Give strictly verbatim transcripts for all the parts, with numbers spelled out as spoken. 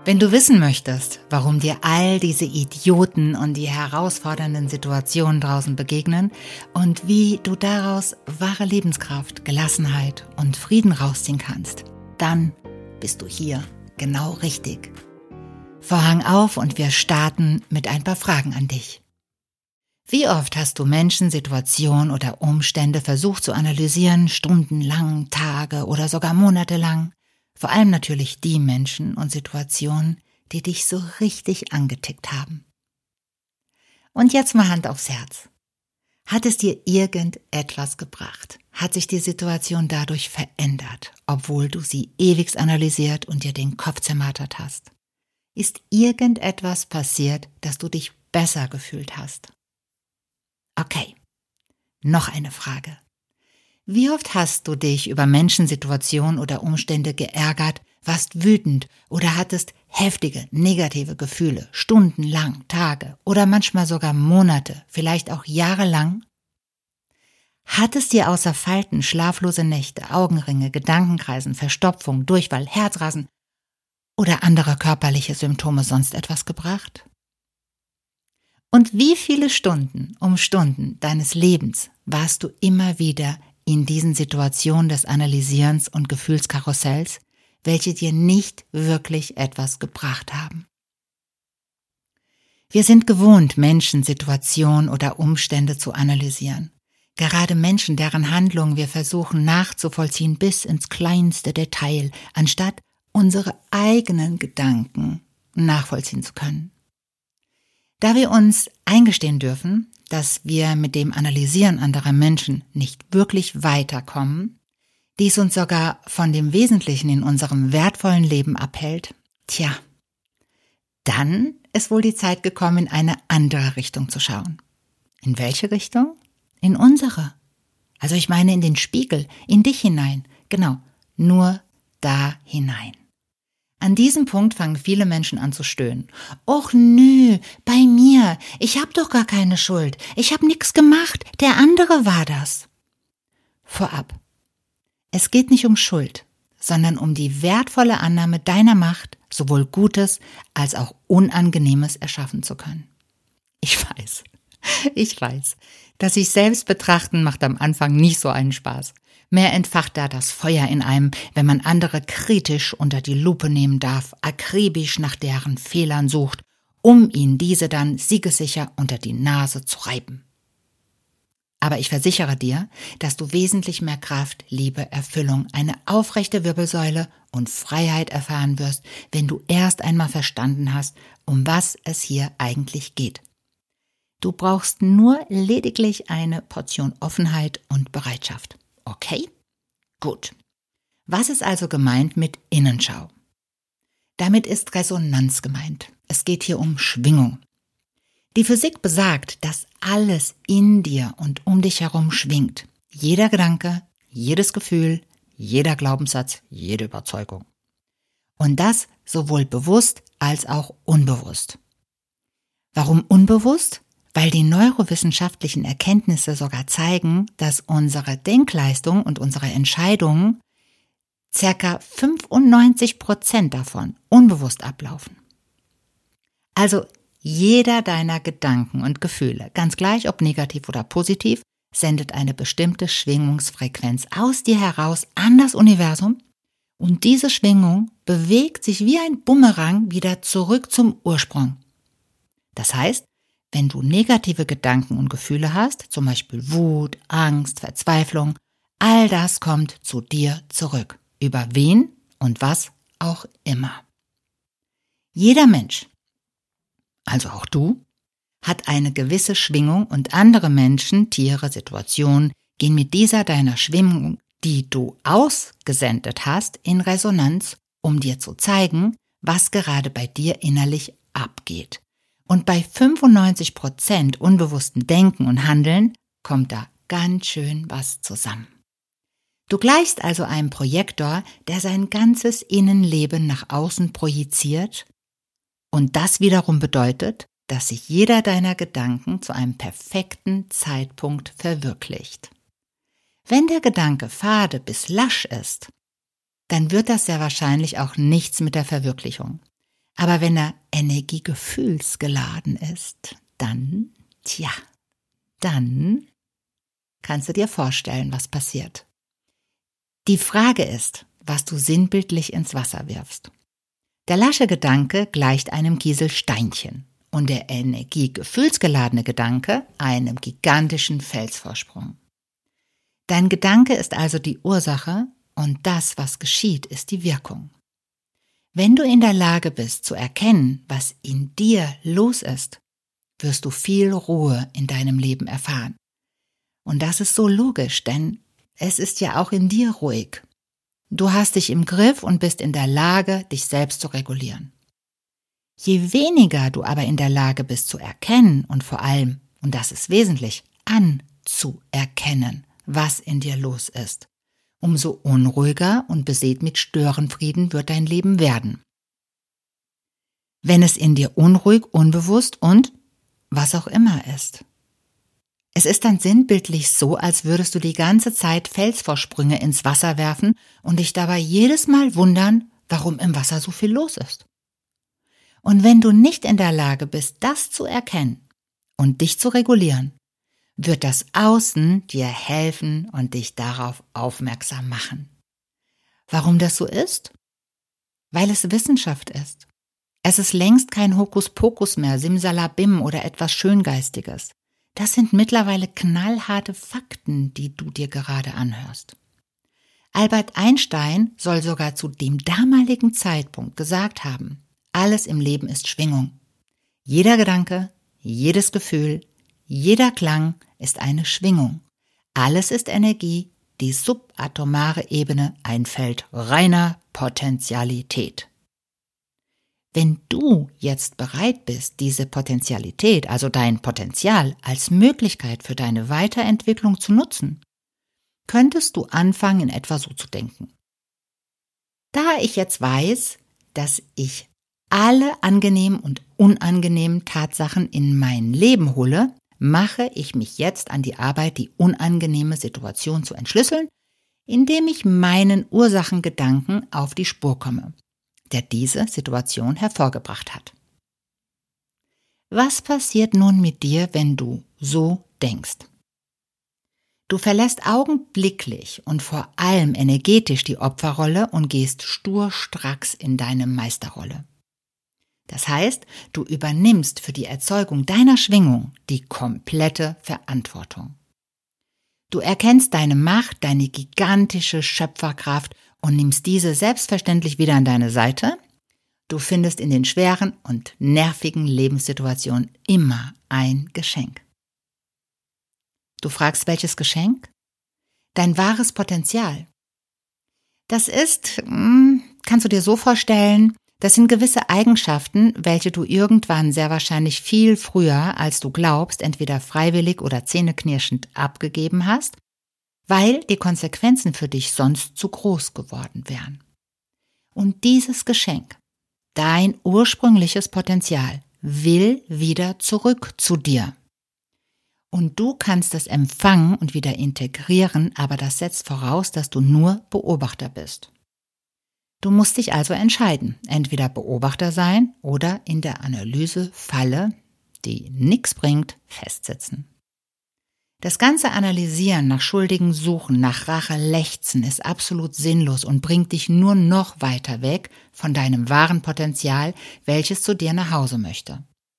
Wenn du wissen möchtest, warum dir all diese Idioten und die herausfordernden Situationen draußen begegnen und wie du daraus wahre Lebenskraft, Gelassenheit und Frieden rausziehen kannst, dann bist du hier genau richtig. Vorhang auf und wir starten mit ein paar Fragen an dich. Wie oft hast du Menschen, Situationen oder Umstände versucht zu analysieren, stundenlang, Tage oder sogar monatelang? Vor allem natürlich die Menschen und Situationen, die dich so richtig angetickt haben. Und jetzt mal Hand aufs Herz. Hat es dir irgendetwas gebracht? Hat sich die Situation dadurch verändert, obwohl du sie ewigst analysiert und dir den Kopf zermartert hast? Ist irgendetwas passiert, dass du dich besser gefühlt hast? Okay, noch eine Frage. Wie oft hast du dich über Menschen, Situationen oder Umstände geärgert, warst wütend oder hattest heftige, negative Gefühle, stundenlang, Tage oder manchmal sogar Monate, vielleicht auch jahrelang? Hat es dir außer Falten, schlaflose Nächte, Augenringe, Gedankenkreisen, Verstopfung, Durchfall, Herzrasen oder andere körperliche Symptome sonst etwas gebracht? Und wie viele Stunden um Stunden deines Lebens warst du immer wieder in diesen Situationen des Analysierens und Gefühlskarussells, welche dir nicht wirklich etwas gebracht haben? Wir sind gewohnt, Menschen, Situationen oder Umstände zu analysieren. Gerade Menschen, deren Handlungen wir versuchen nachzuvollziehen bis ins kleinste Detail, anstatt unsere eigenen Gedanken nachvollziehen zu können. Da wir uns eingestehen dürfen, dass wir mit dem Analysieren anderer Menschen nicht wirklich weiterkommen, dies uns sogar von dem Wesentlichen in unserem wertvollen Leben abhält, tja, dann ist wohl die Zeit gekommen, in eine andere Richtung zu schauen. In welche Richtung? In unsere. Also ich meine in den Spiegel, in dich hinein, genau, nur da hinein. An diesem Punkt fangen viele Menschen an zu stöhnen. Och nö, bei mir, ich hab doch gar keine Schuld, ich hab nix gemacht, der andere war das. Vorab, es geht nicht um Schuld, sondern um die wertvolle Annahme deiner Macht, sowohl Gutes als auch Unangenehmes erschaffen zu können. Ich weiß, ich weiß, dass sich selbst betrachten macht am Anfang nicht so einen Spaß. Mehr entfacht da das Feuer in einem, wenn man andere kritisch unter die Lupe nehmen darf, akribisch nach deren Fehlern sucht, um ihnen diese dann siegessicher unter die Nase zu reiben. Aber ich versichere dir, dass du wesentlich mehr Kraft, Liebe, Erfüllung, eine aufrechte Wirbelsäule und Freiheit erfahren wirst, wenn du erst einmal verstanden hast, um was es hier eigentlich geht. Du brauchst nur lediglich eine Portion Offenheit und Bereitschaft. Okay? Gut. Was ist also gemeint mit Innenschau? Damit ist Resonanz gemeint. Es geht hier um Schwingung. Die Physik besagt, dass alles in dir und um dich herum schwingt. Jeder Gedanke, jedes Gefühl, jeder Glaubenssatz, jede Überzeugung. Und das sowohl bewusst als auch unbewusst. Warum unbewusst? Weil die neurowissenschaftlichen Erkenntnisse sogar zeigen, dass unsere Denkleistung und unsere Entscheidungen ca. fünfundneunzig Prozent davon unbewusst ablaufen. Also jeder deiner Gedanken und Gefühle, ganz gleich ob negativ oder positiv, sendet eine bestimmte Schwingungsfrequenz aus dir heraus an das Universum und diese Schwingung bewegt sich wie ein Bumerang wieder zurück zum Ursprung. Das heißt, wenn du negative Gedanken und Gefühle hast, zum Beispiel Wut, Angst, Verzweiflung, all das kommt zu dir zurück, über wen und was auch immer. Jeder Mensch, also auch du, hat eine gewisse Schwingung und andere Menschen, Tiere, Situationen gehen mit dieser deiner Schwingung, die du ausgesendet hast, in Resonanz, um dir zu zeigen, was gerade bei dir innerlich abgeht. Und bei fünfundneunzig Prozent unbewussten Denken und Handeln kommt da ganz schön was zusammen. Du gleichst also einem Projektor, der sein ganzes Innenleben nach außen projiziert und das wiederum bedeutet, dass sich jeder deiner Gedanken zu einem perfekten Zeitpunkt verwirklicht. Wenn der Gedanke fade bis lasch ist, dann wird das sehr wahrscheinlich auch nichts mit der Verwirklichung. Aber wenn er energiegefühlsgeladen ist, dann, tja, dann kannst du dir vorstellen, was passiert. Die Frage ist, was du sinnbildlich ins Wasser wirfst. Der lasche Gedanke gleicht einem Kieselsteinchen und der energiegefühlsgeladene Gedanke einem gigantischen Felsvorsprung. Dein Gedanke ist also die Ursache und das, was geschieht, ist die Wirkung. Wenn du in der Lage bist zu erkennen, was in dir los ist, wirst du viel Ruhe in deinem Leben erfahren. Und das ist so logisch, denn es ist ja auch in dir ruhig. Du hast dich im Griff und bist in der Lage, dich selbst zu regulieren. Je weniger du aber in der Lage bist zu erkennen und vor allem, und das ist wesentlich, anzuerkennen, was in dir los ist, umso unruhiger und besät mit Störenfrieden wird dein Leben werden. Wenn es in dir unruhig, unbewusst und was auch immer ist. Es ist dann sinnbildlich so, als würdest du die ganze Zeit Felsvorsprünge ins Wasser werfen und dich dabei jedes Mal wundern, warum im Wasser so viel los ist. Und wenn du nicht in der Lage bist, das zu erkennen und dich zu regulieren, wird das Außen dir helfen und dich darauf aufmerksam machen. Warum das so ist? Weil es Wissenschaft ist. Es ist längst kein Hokuspokus mehr, Simsalabim oder etwas Schöngeistiges. Das sind mittlerweile knallharte Fakten, die du dir gerade anhörst. Albert Einstein soll sogar zu dem damaligen Zeitpunkt gesagt haben, alles im Leben ist Schwingung. Jeder Gedanke, jedes Gefühl, jeder Klang ist eine Schwingung. Alles ist Energie, die subatomare Ebene ein Feld reiner Potentialität. Wenn du jetzt bereit bist, diese Potentialität, also dein Potenzial, als Möglichkeit für deine Weiterentwicklung zu nutzen, könntest du anfangen, in etwa so zu denken. Da ich jetzt weiß, dass ich alle angenehmen und unangenehmen Tatsachen in mein Leben hole, mache ich mich jetzt an die Arbeit, die unangenehme Situation zu entschlüsseln, indem ich meinen Ursachengedanken auf die Spur komme, der diese Situation hervorgebracht hat. Was passiert nun mit dir, wenn du so denkst? Du verlässt augenblicklich und vor allem energetisch die Opferrolle und gehst sturstracks in deine Meisterrolle. Das heißt, du übernimmst für die Erzeugung deiner Schwingung die komplette Verantwortung. Du erkennst deine Macht, deine gigantische Schöpferkraft und nimmst diese selbstverständlich wieder an deine Seite. Du findest in den schweren und nervigen Lebenssituationen immer ein Geschenk. Du fragst, welches Geschenk? Dein wahres Potenzial. Das ist, kannst du dir so vorstellen, das sind gewisse Eigenschaften, welche du irgendwann sehr wahrscheinlich viel früher, als du glaubst, entweder freiwillig oder zähneknirschend abgegeben hast, weil die Konsequenzen für dich sonst zu groß geworden wären. Und dieses Geschenk, dein ursprüngliches Potenzial, will wieder zurück zu dir. Und du kannst es empfangen und wieder integrieren, aber das setzt voraus, dass du nur Beobachter bist. Du musst dich also entscheiden, entweder Beobachter sein oder in der Analysefalle, die nichts bringt, festsitzen. Das ganze Analysieren, nach Schuldigen suchen, nach Rache lechzen ist absolut sinnlos und bringt dich nur noch weiter weg von deinem wahren Potenzial, welches zu dir nach Hause möchte.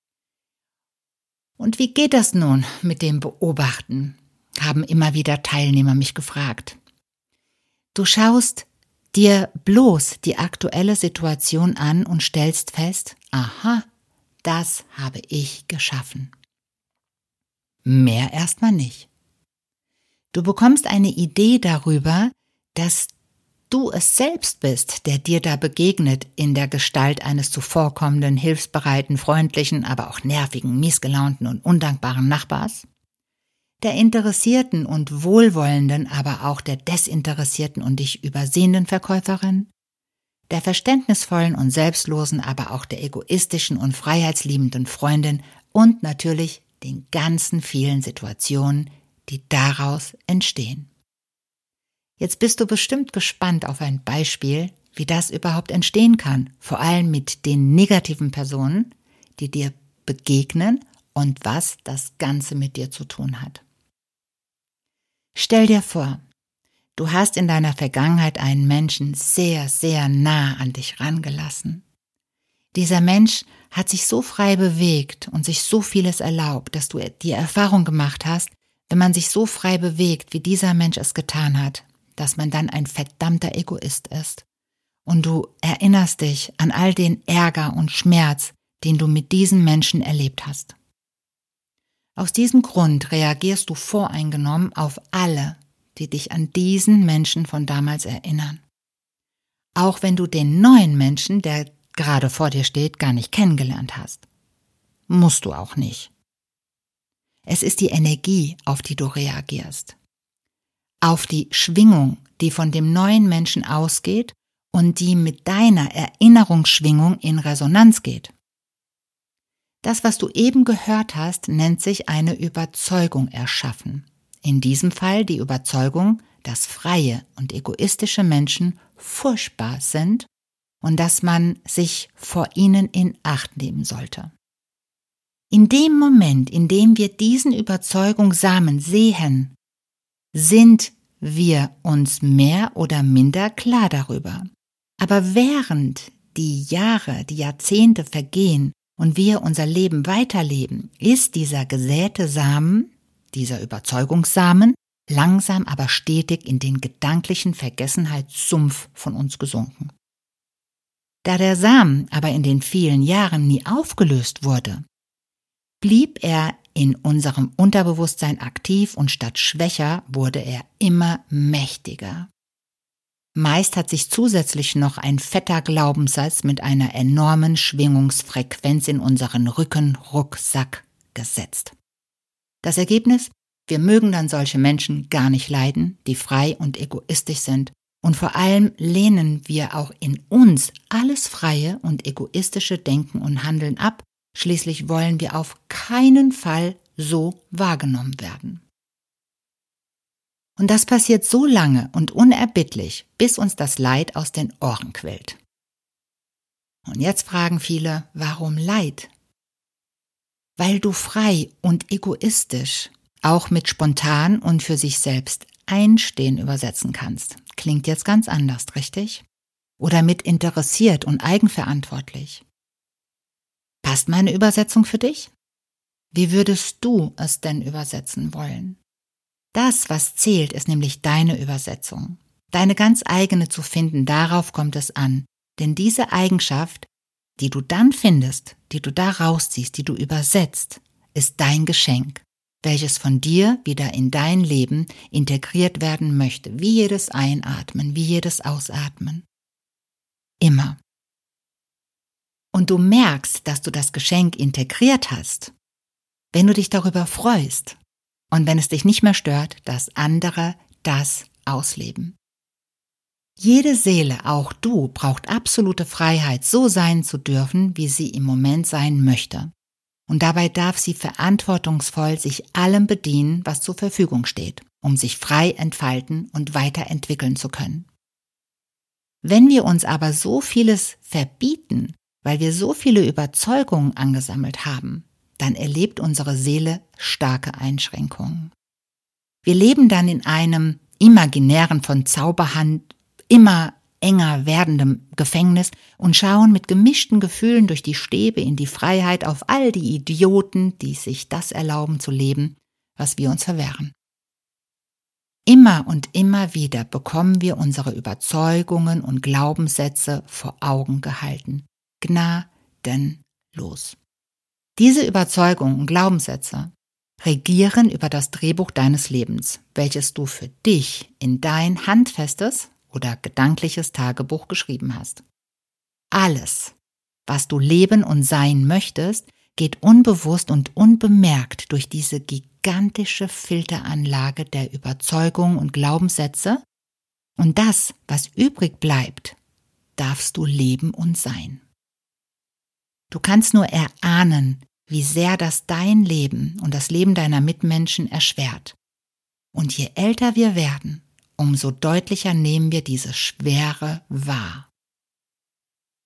Und wie geht das nun mit dem Beobachten? Haben immer wieder Teilnehmer mich gefragt. Du schaust dir bloß die aktuelle Situation an und stellst fest, aha, das habe ich geschaffen. Mehr erstmal nicht. Du bekommst eine Idee darüber, dass du es selbst bist, der dir da begegnet in der Gestalt eines zuvorkommenden, hilfsbereiten, freundlichen, aber auch nervigen, miesgelaunten und undankbaren Nachbars, der interessierten und wohlwollenden, aber auch der desinteressierten und dich übersehenden Verkäuferin, der verständnisvollen und selbstlosen, aber auch der egoistischen und freiheitsliebenden Freundin und natürlich den ganzen vielen Situationen, die daraus entstehen. Jetzt bist du bestimmt gespannt auf ein Beispiel, wie das überhaupt entstehen kann, vor allem mit den negativen Personen, die dir begegnen und was das Ganze mit dir zu tun hat. Stell dir vor, du hast in deiner Vergangenheit einen Menschen sehr, sehr nah an dich rangelassen. Dieser Mensch hat sich so frei bewegt und sich so vieles erlaubt, dass du die Erfahrung gemacht hast, wenn man sich so frei bewegt, wie dieser Mensch es getan hat, dass man dann ein verdammter Egoist ist. Und du erinnerst dich an all den Ärger und Schmerz, den du mit diesem Menschen erlebt hast. Aus diesem Grund reagierst du voreingenommen auf alle, die dich an diesen Menschen von damals erinnern. Auch wenn du den neuen Menschen, der gerade vor dir steht, gar nicht kennengelernt hast. Musst du auch nicht. Es ist die Energie, auf die du reagierst. Auf die Schwingung, die von dem neuen Menschen ausgeht und die mit deiner Erinnerungsschwingung in Resonanz geht. Das, was du eben gehört hast, nennt sich eine Überzeugung erschaffen. In diesem Fall die Überzeugung, dass freie und egoistische Menschen furchtbar sind und dass man sich vor ihnen in Acht nehmen sollte. In dem Moment, in dem wir diesen Überzeugungssamen sehen, sind wir uns mehr oder minder klar darüber. Aber während die Jahre, die Jahrzehnte vergehen und wir unser Leben weiterleben, ist dieser gesäte Samen, dieser Überzeugungssamen, langsam aber stetig in den gedanklichen Vergessenheitssumpf von uns gesunken. Da der Samen aber in den vielen Jahren nie aufgelöst wurde, blieb er in unserem Unterbewusstsein aktiv und statt schwächer wurde er immer mächtiger. Meist hat sich zusätzlich noch ein fetter Glaubenssatz mit einer enormen Schwingungsfrequenz in unseren Rückenrucksack gesetzt. Das Ergebnis? Wir mögen dann solche Menschen gar nicht leiden, die frei und egoistisch sind. Und vor allem lehnen wir auch in uns alles freie und egoistische Denken und Handeln ab. Schließlich wollen wir auf keinen Fall so wahrgenommen werden. Und das passiert so lange und unerbittlich, bis uns das Leid aus den Ohren quillt. Und jetzt fragen viele, warum Leid? Weil du frei und egoistisch auch mit spontan und für sich selbst einstehen übersetzen kannst. Klingt jetzt ganz anders, richtig? Oder mit interessiert und eigenverantwortlich. Passt meine Übersetzung für dich? Wie würdest du es denn übersetzen wollen? Das, was zählt, ist nämlich deine Übersetzung. Deine ganz eigene zu finden, darauf kommt es an. Denn diese Eigenschaft, die du dann findest, die du da rausziehst, die du übersetzt, ist dein Geschenk, welches von dir wieder in dein Leben integriert werden möchte, wie jedes Einatmen, wie jedes Ausatmen. Immer. Und du merkst, dass du das Geschenk integriert hast, wenn du dich darüber freust und wenn es dich nicht mehr stört, dass andere das ausleben. Jede Seele, auch du, braucht absolute Freiheit, so sein zu dürfen, wie sie im Moment sein möchte. Und dabei darf sie verantwortungsvoll sich allem bedienen, was zur Verfügung steht, um sich frei entfalten und weiterentwickeln zu können. Wenn wir uns aber so vieles verbieten, weil wir so viele Überzeugungen angesammelt haben, dann erlebt unsere Seele starke Einschränkungen. Wir leben dann in einem imaginären, von Zauberhand immer enger werdendem Gefängnis und schauen mit gemischten Gefühlen durch die Stäbe in die Freiheit auf all die Idioten, die sich das erlauben zu leben, was wir uns verwehren. Immer und immer wieder bekommen wir unsere Überzeugungen und Glaubenssätze vor Augen gehalten. Gnadenlos. Diese Überzeugungen und Glaubenssätze regieren über das Drehbuch deines Lebens, welches du für dich in dein handfestes oder gedankliches Tagebuch geschrieben hast. Alles, was du leben und sein möchtest, geht unbewusst und unbemerkt durch diese gigantische Filteranlage der Überzeugungen und Glaubenssätze, und das, was übrig bleibt, darfst du leben und sein. Du kannst nur erahnen, wie sehr das dein Leben und das Leben deiner Mitmenschen erschwert. Und je älter wir werden, umso deutlicher nehmen wir diese Schwere wahr.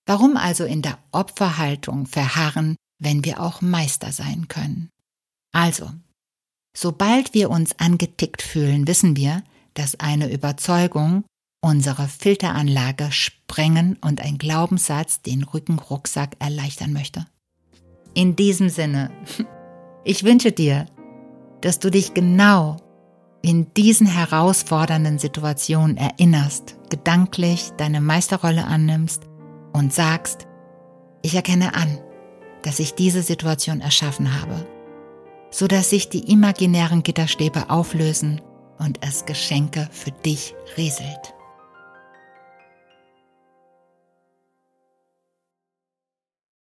Warum also in der Opferhaltung verharren, wenn wir auch Meister sein können? Also, sobald wir uns angetickt fühlen, wissen wir, dass eine Überzeugung unsere Filteranlage sprengen und ein Glaubenssatz den Rückenrucksack erleichtern möchte. In diesem Sinne, ich wünsche dir, dass du dich genau in diesen herausfordernden Situationen erinnerst, gedanklich deine Meisterrolle annimmst und sagst, ich erkenne an, dass ich diese Situation erschaffen habe, sodass sich die imaginären Gitterstäbe auflösen und es Geschenke für dich rieselt.